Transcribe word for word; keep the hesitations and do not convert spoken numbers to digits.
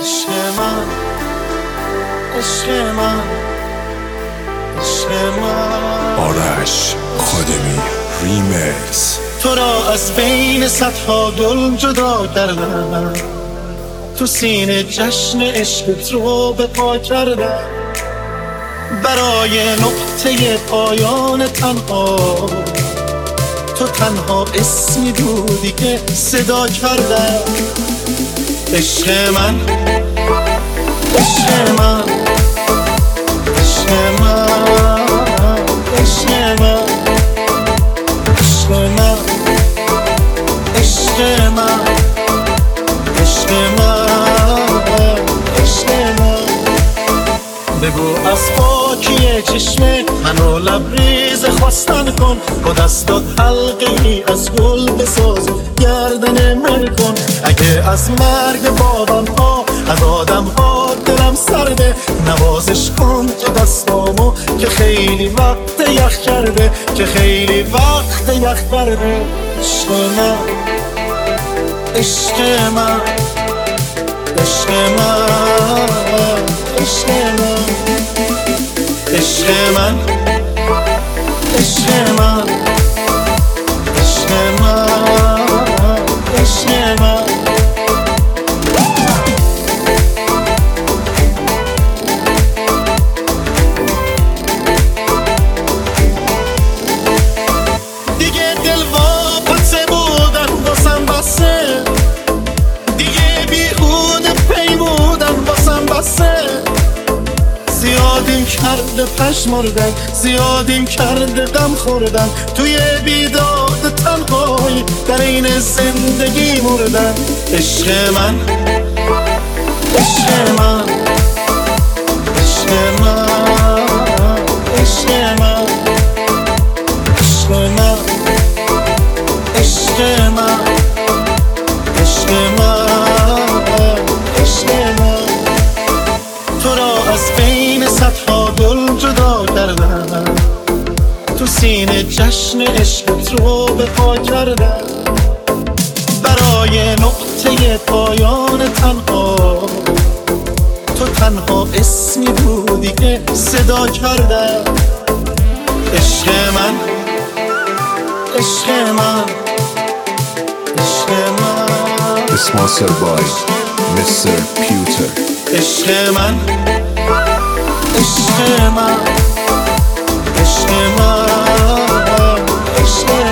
عشق من، عشق من، عشق من. آرش خادمی ریمیکس. تو را از بین صدها گل جدا کردم، تو سینه جشن عشقت رو به پا کردم. برای نقطه پایان تنها تو تنها اسمی بودی که صدا کردم. عشق من، عشق من، عشق من، عشق من، عشق من، عشق من، عشق من، عشق من. بگو از پاکی چشم منو لبریز خواستن کن، با دستات حلقه ای از گل بساز گردن من کن. اگه از مرگ بابم ها از آدم ها دلم سرده، نوازش کن تو دستامو که خیلی وقت یخ کرده، که خیلی وقت یخ کرده. عشق من، عشق من، عشق من، عشق من، عشق من، عشق من، عشق من، عشق من. دیگه دل واپسه بودن واسم بسه، دیگه بیهوده پیمودن واسم بسه. زیادیم کرده پشمردن، زیادیم کرده غم خوردن، توی بیداد تنهایی در این زندگی مردن. عشق من، عشق من، عشق من، عشق من، عشق من، عشق من، عشق من، عشق من. تو را از بین صدها گل جدا کردم، تو سینه جشن عشقت رو به پا کردم. برای نقطه پایان تنها تو تنها اسمی بودی که صدا کردم. عشق من، عشق من، عشق من. اسپانسر بای مستر پیوتر. عشق من، عشق من، عشق من، عشق